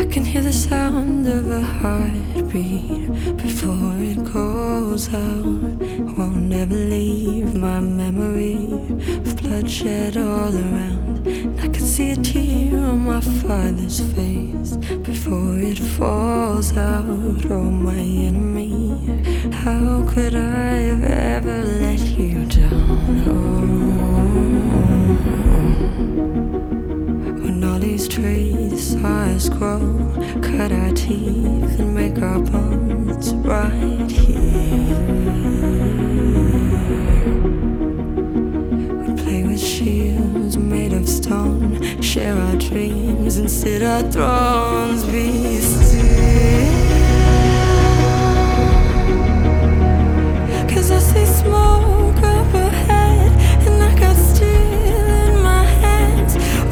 can hear the sound of a heartbeat before it goes out. Won't ever leave my memory of bloodshed all around. And I can see a tear on my father's face before it falls out. Oh, my enemy, how could I have ever let you down? When all these trees saw us grow, cut our teeth and make our bones right here. We play with shields made of stone, share our dreams and sit our thrones. Be still, 'cause I see smoke up ahead and I got steel in my hands.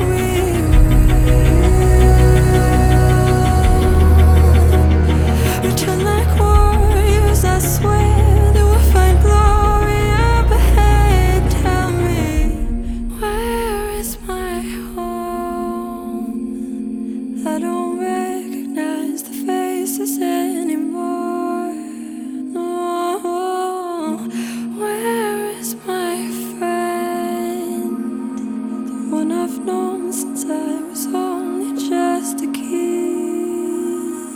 Return like warriors, I swear that we'll find glory up ahead. Tell me, where is my home? I don't recognize the faces anymore. No, where is my friend? The one I've known since I was only just a kid.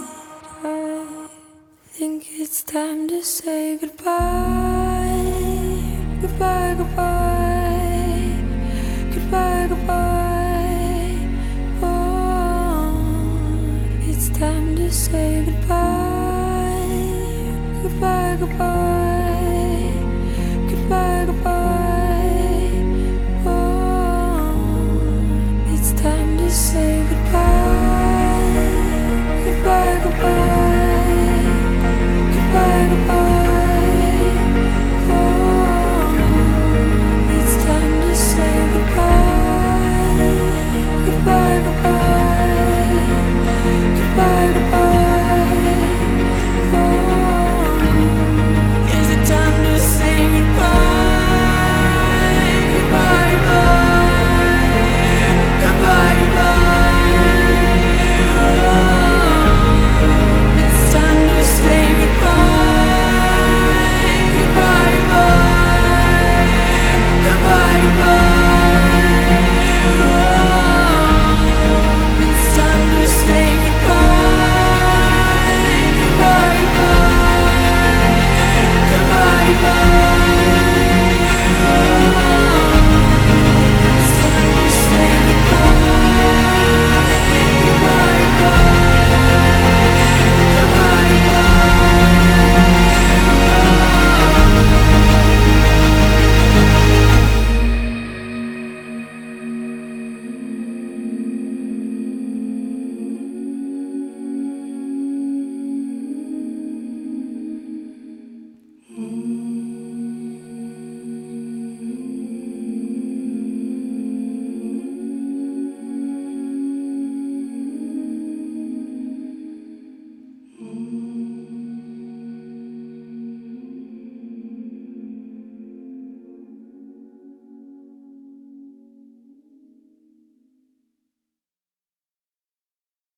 I think it's time to say goodbye. Goodbye, goodbye. Goodbye, goodbye. Oh, it's time to say goodbye. Goodbye, goodbye.